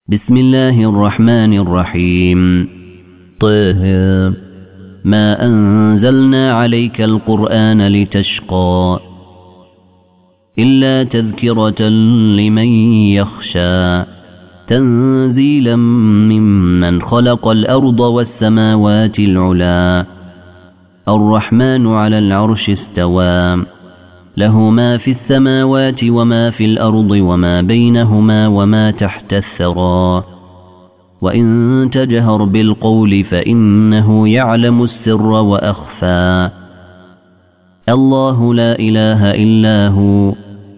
بسم الله الرحمن الرحيم. طه ما أنزلنا عليك القرآن لتشقى إلا تذكرة لمن يخشى تنزيلا ممن خلق الأرض والسماوات العلا الرحمن على العرش استوى له ما في السماوات وما في الأرض وما بينهما وما تحت الثرى وإن تجهر بالقول فإنه يعلم السر وأخفى الله لا إله إلا هو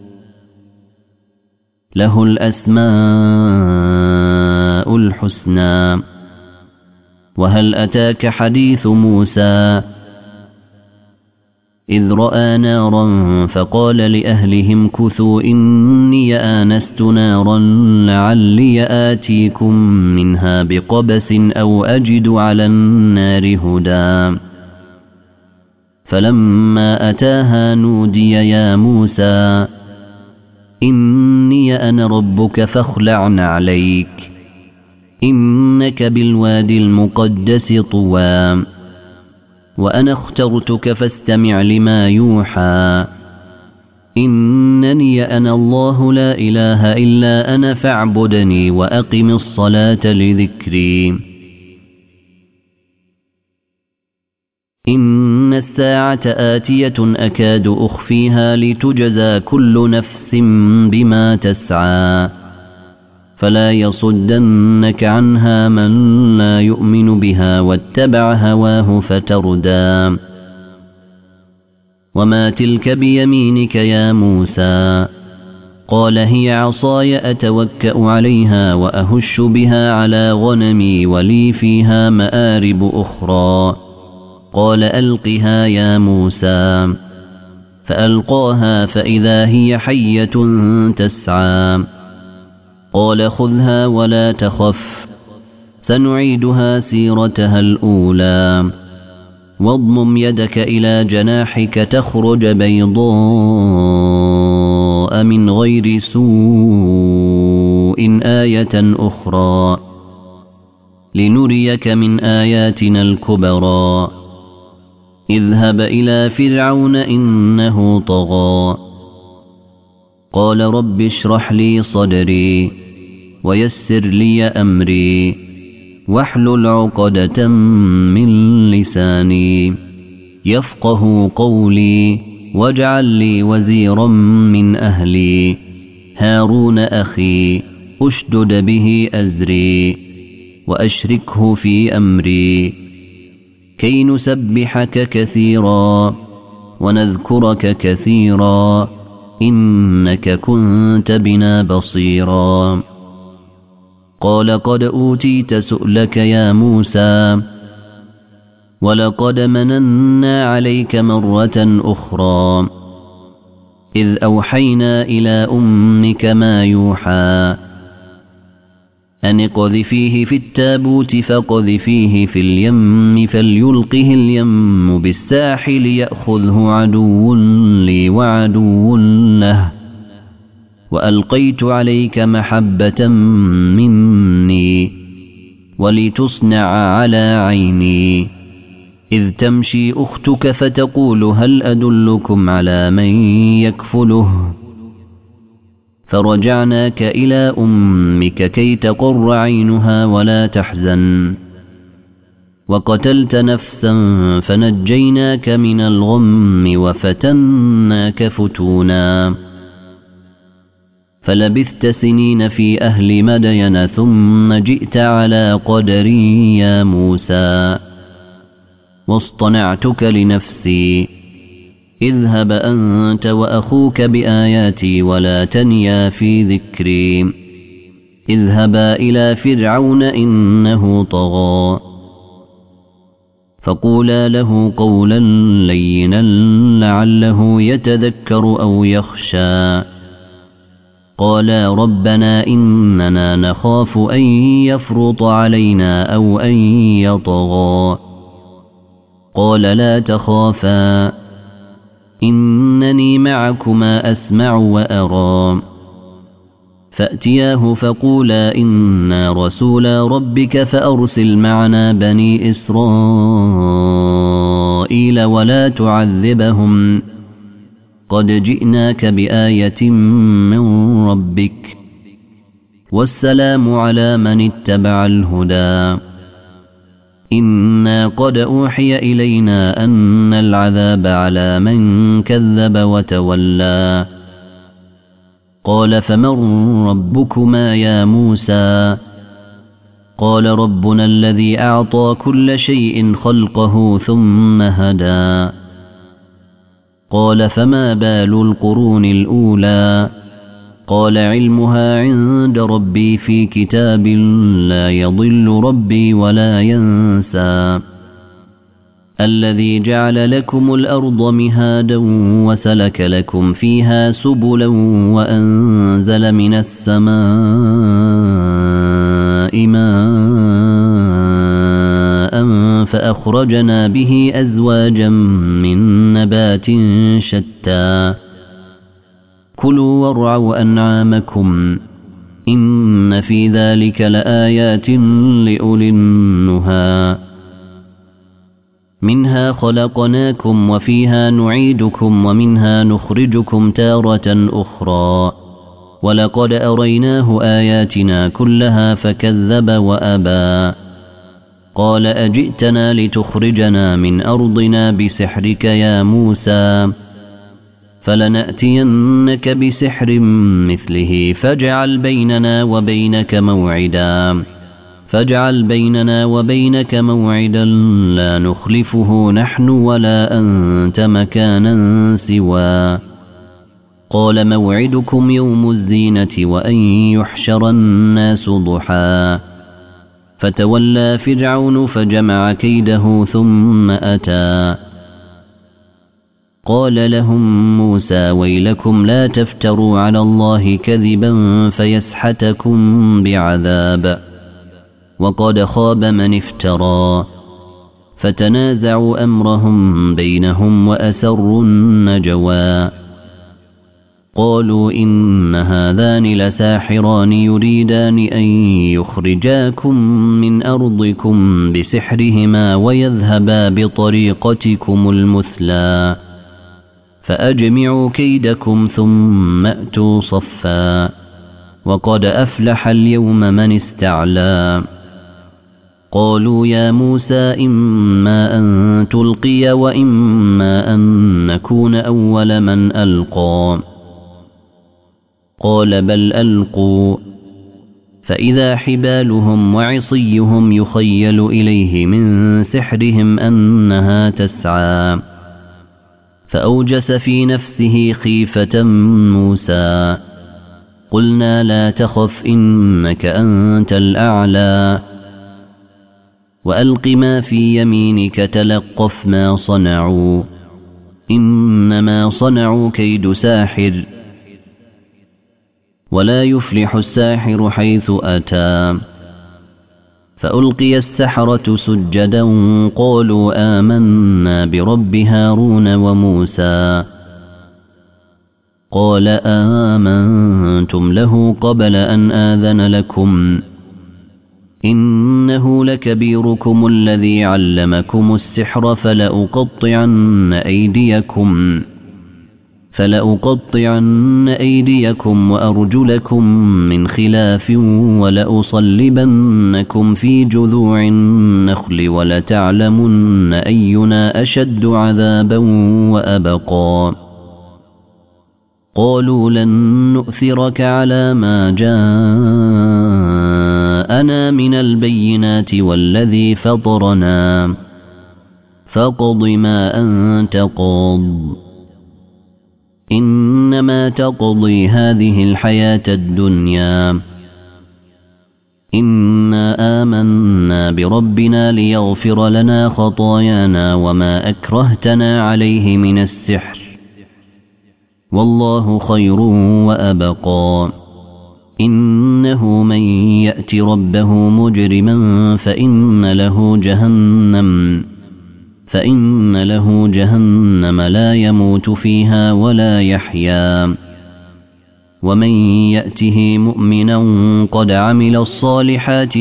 له الأسماء الحسنى. وهل أتاك حديث موسى إذ رأى نارا فقال لأهلهم كثوا إني آنست نارا لعلي آتيكم منها بقبس أو أجد على النار هدى فلما أتاها نودي يا موسى إني أنا ربك فاخلع عليك إنك بالوادي المقدس طوى وأنا اخترتك فاستمع لما يوحى إنني أنا الله لا إله إلا أنا فاعبدني وأقم الصلاة لذكري إن الساعة آتية أكاد أخفيها لتجزى كل نفس بما تسعى فلا يصدنك عنها من لا يؤمن بها واتبع هواه فتردى. وما تلك بيمينك يا موسى قال هي عصاي أتوكأ عليها وأهش بها على غنمي ولي فيها مآرب أخرى قال ألقها يا موسى فألقاها فإذا هي حية تسعى قال خذها ولا تخف سنعيدها سيرتها الأولى واضمم يدك إلى جناحك تخرج بيضاء من غير سوء آية أخرى لنريك من آياتنا الكبرى اذهب إلى فرعون إنه طغى قال رب اشرح لي صدري ويسر لي أمري واحلل عقدة من لساني يفقه قولي واجعل لي وزيرا من أهلي هارون أخي أشدد به أزري وأشركه في أمري كي نسبحك كثيرا ونذكرك كثيرا إنك كنت بنا بصيرا قال قد أوتيت سؤلك يا موسى ولقد مننا عليك مرة أخرى إذ أوحينا إلى أمك ما يوحى أن اقذفيه في التابوت فاقذفيه في اليم فليلقه اليم بالساحل يأخذه عدو لي وعدو له وألقيت عليك محبة مني ولتصنع على عيني إذ تمشي أختك فتقول هل أدلكم على من يكفله فرجعناك إلى أمك كي تقر عينها ولا تحزن وقتلت نفسا فنجيناك من الغم وفتناك فتونا فلبثت سنين في أهل مدين ثم جئت على قدري يا موسى واصطنعتك لنفسي اذهب أنت وأخوك بآياتي ولا تنيا في ذكري اذهبا إلى فرعون إنه طغى فقولا له قولا لينا لعله يتذكر أو يخشى قالا ربنا إننا نخاف أن يفرط علينا أو أن يطغى قال لا تخافا إنني معكما أسمع وأرى فأتياه فقولا إنا رسولا ربك فأرسل معنا بني إسرائيل ولا تعذبهم قد جئناك بآية من ربك والسلام على من اتبع الهدى إنا قد أوحي إلينا أن العذاب على من كذب وتولى قال فمن ربكما يا موسى قال ربنا الذي أعطى كل شيء خلقه ثم هدى قال فما بال القرون الأولى قال علمها عند ربي في كتاب لا يضل ربي ولا ينسى الذي جعل لكم الأرض مهادا وسلك لكم فيها سبلا وأنزل من السماء ماء فأخرجنا به أزواجا من نبات شتى كلوا وارعوا أنعامكم إن في ذلك لآيات لأولي النهى منها خلقناكم وفيها نعيدكم ومنها نخرجكم تارة أخرى ولقد أريناه آياتنا كلها فكذب وأبى قال أجئتنا لتخرجنا من أرضنا بسحرك يا موسى فلنأتينك بسحر مثله فاجعل بيننا وبينك موعدا لا نخلفه نحن ولا أنت مكانا سوى قال موعدكم يوم الزينة وأن يحشر الناس ضحى فتولى فرعون فجمع كيده ثم أتى قال لهم موسى ويلكم لا تفتروا على الله كذبا فيسحتكم بعذاب وقد خاب من افترى فتنازعوا أمرهم بينهم وأسروا النجوى قالوا إن هذان لساحران يريدان أن يخرجاكم من أرضكم بسحرهما ويذهبا بطريقتكم المثلى فأجمعوا كيدكم ثم أتوا صفا وقد أفلح اليوم من استعلى قالوا يا موسى إما أن تلقي وإما أن نكون أول من ألقى قال بل ألقوا فإذا حبالهم وعصيهم يخيل إليه من سحرهم أنها تسعى فأوجس في نفسه خيفة موسى قلنا لا تخف إنك أنت الأعلى وألق ما في يمينك تلقف ما صنعوا إنما صنعوا كيد ساحر ولا يفلح الساحر حيث أتى فألقي السحرة سجدا قالوا آمنا برب هارون وموسى قال آمنتم له قبل أن آذن لكم إنه لكبيركم الذي علمكم السحر فلأقطعن أيديكم وأرجلكم من خلاف ولأصلبنكم في جذوع النخل ولتعلمن أينا أشد عذابا وأبقى قالوا لن نؤثرك على ما جاءنا من البينات والذي فطرنا فاقض ما أنت قاض إنما تقضي هذه الحياة الدنيا إنا آمنا بربنا ليغفر لنا خطايانا وما أكرهتنا عليه من السحر والله خير وأبقى إنه من يأت ربه مجرما فإن له جهنم لا يموت فيها ولا يحيا ومن يأته مؤمنا قد عمل الصالحات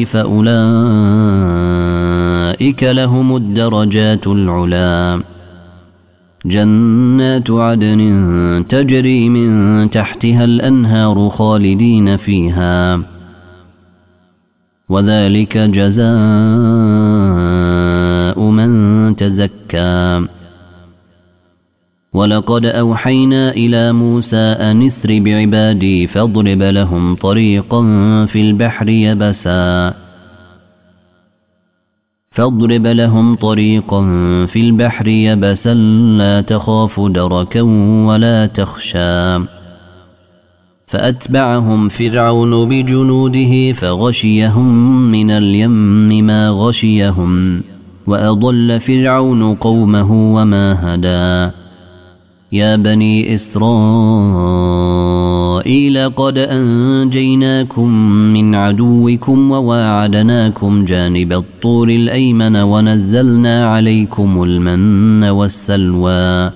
فأولئك لهم الدرجات العلى جنات عدن تجري من تحتها الأنهار خالدين فيها وذلك جزاء من تزكى ولقد أوحينا إلى موسى أن اسر بعبادي فاضرب لهم طريقا في البحر يبسا لا تخاف دركا ولا تخشى فأتبعهم فرعون بجنوده فغشيهم من اليم ما غشيهم وأضل فرعون قومه وما هدى يا بني إسرائيل قد أنجيناكم من عدوكم وواعدناكم جانب الطور الأيمن ونزلنا عليكم المن والسلوى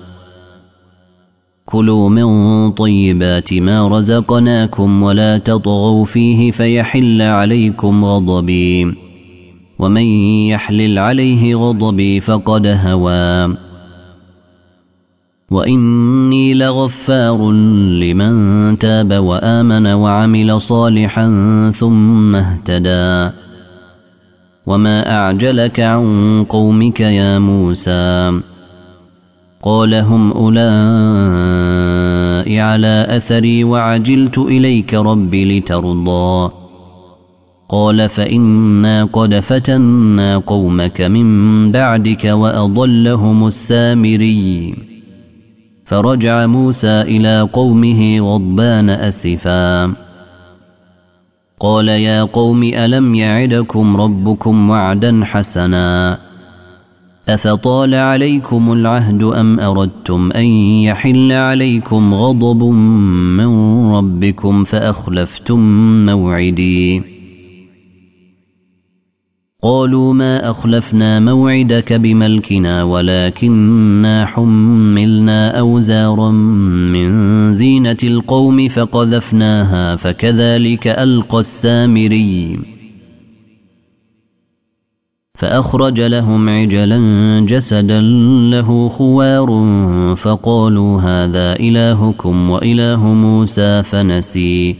كلوا من طيبات ما رزقناكم ولا تطغوا فيه فيحل عليكم غضبي ومن يحلل عليه غضبي فقد هوى وإني لغفار لمن تاب وآمن وعمل صالحا ثم اهتدى وما أعجلك عن قومك يا موسى قال هم أولئك على أثري وعجلت إليك رب لترضى قال فإنا قد فتنا قومك من بعدك وأضلهم السامري فرجع موسى إلى قومه غضبان أسفا قال يا قوم ألم يعدكم ربكم وعدا حسنا أفطال عليكم العهد أم أردتم أن يحل عليكم غضب من ربكم فأخلفتم موعدي قالوا ما أخلفنا موعدك بملكنا ولكننا حملنا أوزارا من زينة القوم فقذفناها فكذلك ألقى السامري فأخرج لهم عجلا جسدا له خوار فقالوا هذا إلهكم وإله موسى فنسي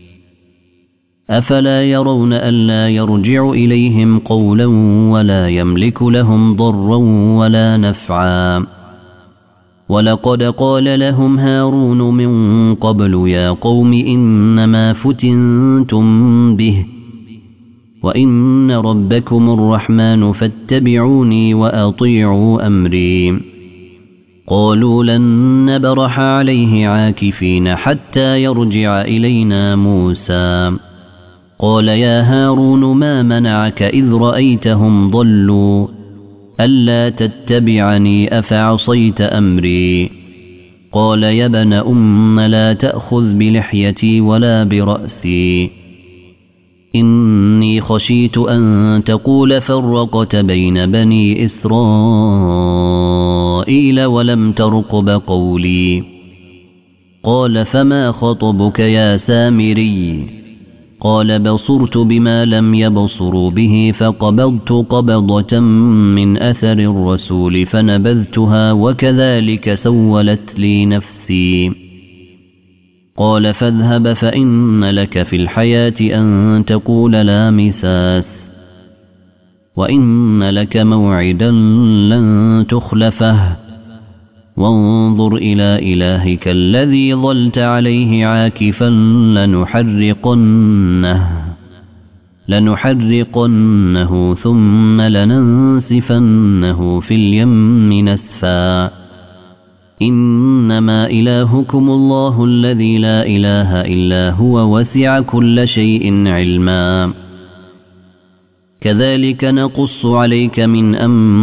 أفلا يرون ألا يرجع إليهم قولا ولا يملك لهم ضرا ولا نفعا ولقد قال لهم هارون من قبل يا قوم إنما فتنتم به وإن ربكم الرحمن فاتبعوني وأطيعوا أمري قالوا لن نبرح عليه عاكفين حتى يرجع إلينا موسى قال يا هارون ما منعك إذ رأيتهم ضلوا ألا تتبعني أفعصيت أمري قال يا ابن أم لا تأخذ بلحيتي ولا برأسي إني خشيت أن تقول فرقت بين بني إسرائيل ولم ترقب قولي قال فما خطبك يا سامري قال بصرت بما لم يبصروا به فقبضت قبضة من أثر الرسول فنبذتها وكذلك سولت لي نفسي قال فاذهب فإن لك في الحياة أن تقول لا مساس وإن لك موعدا لن تخلفه وانظر إلى إلهك الذي ظلت عليه عاكفا لنحرقنه ثم لننسفنه في اليم نسفا إنما إلهكم الله الذي لا إله إلا هو وسع كل شيء علما كذلك نقص عليك من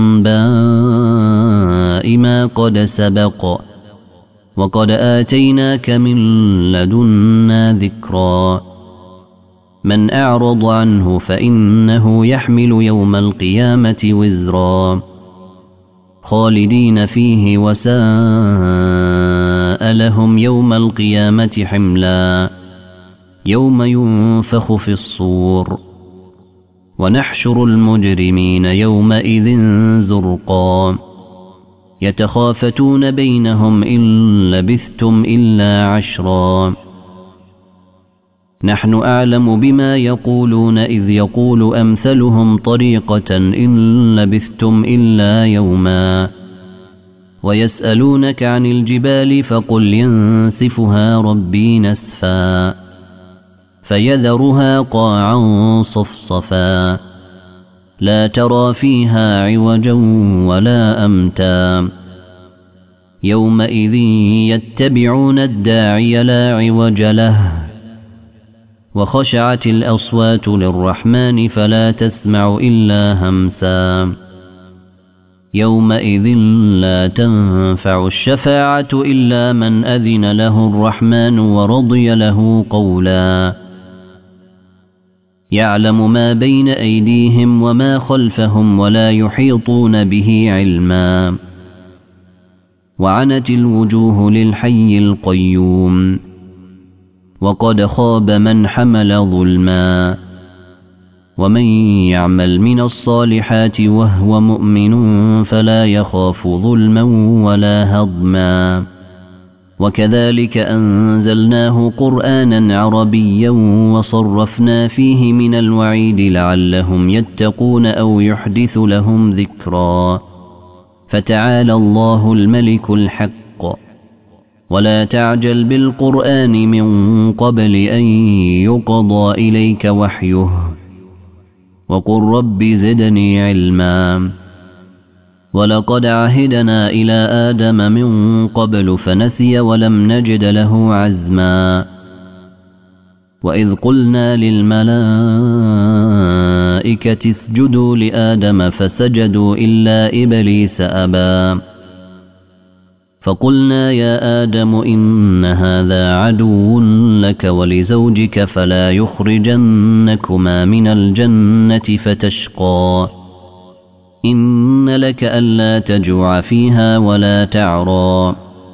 أنباء ما قد سبق وقد آتيناك من لدنا ذكرا من أعرض عنه فإنه يحمل يوم القيامة وزرا. خالدين فيه وساء لهم يوم القيامة حملا يوم ينفخ في الصور ونحشر المجرمين يومئذ زرقا يتخافتون بينهم إن لبثتم إلا عشرا نحن أعلم بما يقولون إذ يقول أمثلهم طريقة إن لبثتم إلا يوما ويسألونك عن الجبال فقل ينسفها ربي نسفا فيذرها قاعا صفصفا لا ترى فيها عوجا ولا أمتا يومئذ يتبعون الداعي لا عوج له وخشعت الأصوات للرحمن فلا تسمع إلا همسا يومئذ لا تنفع الشفاعة إلا من أذن له الرحمن ورضي له قولا يعلم ما بين أيديهم وما خلفهم ولا يحيطون به علما وعنت الوجوه للحي القيوم وقد خاب من حمل ظلما ومن يعمل من الصالحات وهو مؤمن فلا يخاف ظلما ولا هضما وكذلك أنزلناه قرآنا عربيا وصرفنا فيه من الوعيد لعلهم يتقون أو يحدث لهم ذكرا فتعالى الله الملك الحق ولا تعجل بالقرآن من قبل أن يقضى إليك وحيه وقل رب زدني علما ولقد عهدنا إلى آدم من قبل فنسي ولم نجد له عزما وإذ قلنا للملائكة اسجدوا لآدم فسجدوا إلا إبليس أبى فقلنا يا آدم إن هذا عدو لك ولزوجك فلا يخرجنكما من الجنة فتشقى إن لك ألا تجوع فيها ولا تعرى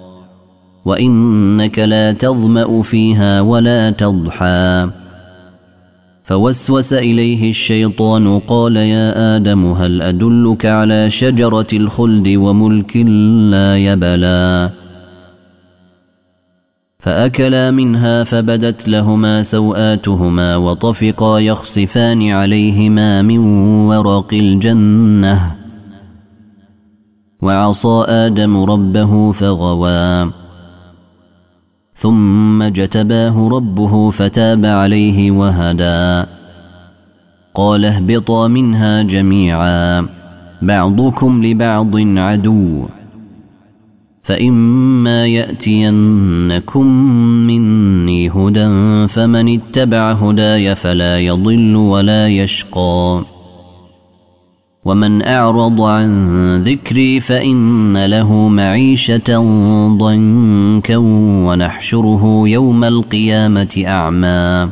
وإنك لا تظمأ فيها ولا تضحى فوسوس إليه الشيطان قال يا آدم هل أدلك على شجرة الخلد وملك لا يبلى فأكلا منها فبدت لهما سوآتهما وطفقا يخصفان عليهما من ورق الجنة وعصى آدم ربه فغوى ثم اجتباه ربه فتاب عليه وهدى قال اهبطا منها جميعا بعضكم لبعض عدو فإما يأتينكم مني هدى فمن اتبع هداي فلا يضل ولا يشقى ومن أعرض عن ذكري فإن له معيشة ضنكا ونحشره يوم القيامة أعمى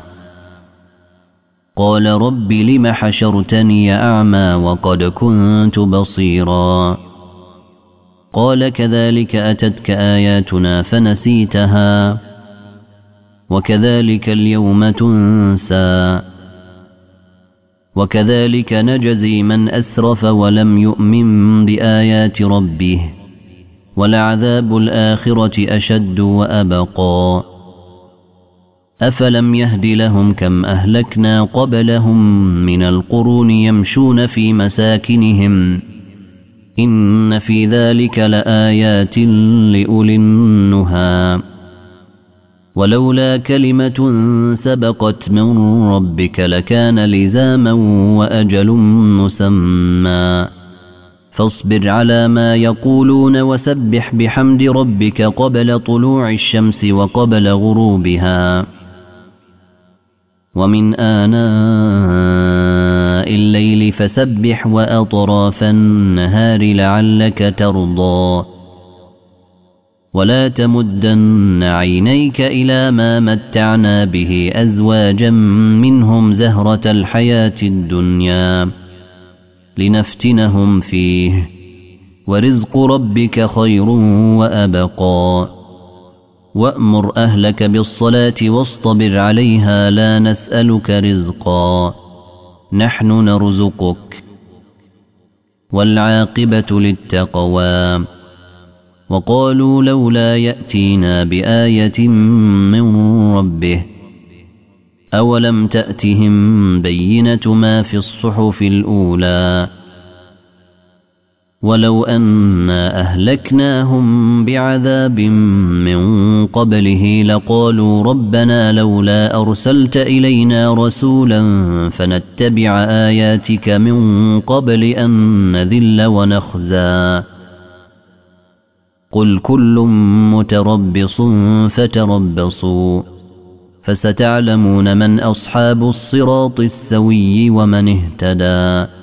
قال رب لم حشرتني أعمى وقد كنت بصيرا قال كذلك أتتك آياتنا فنسيتها وكذلك اليوم تنسى وكذلك نجزي من أسرف ولم يؤمن بآيات ربه ولعذاب الآخرة أشد وأبقى أفلم يهد لهم كم أهلكنا قبلهم من القرون يمشون في مساكنهم إن في ذلك لآيات لأولي النهى ولولا كلمة سبقت من ربك لكان لزاما وأجل مسمى فاصبر على ما يقولون وسبح بحمد ربك قبل طلوع الشمس وقبل غروبها ومن آناء الليل فسبح وأطراف النهار لعلك ترضى ولا تمدن عينيك إلى ما متعنا به أزواجا منهم زهرة الحياة الدنيا لنفتنهم فيه ورزق ربك خير وأبقى وأمر أهلك بالصلاة واصطبر عليها لا نسألك رزقا نحن نرزقك والعاقبة للتقوى وقالوا لولا يأتينا بآية من ربه أولم تأتهم بينة ما في الصحف الأولى ولو أنا أهلكناهم بعذاب من قبله لقالوا ربنا لولا أرسلت إلينا رسولا فنتبع آياتك من قبل أن نذل ونخزى قل كل متربص فتربصوا فستعلمون من أصحاب الصراط السوي ومن اهتدى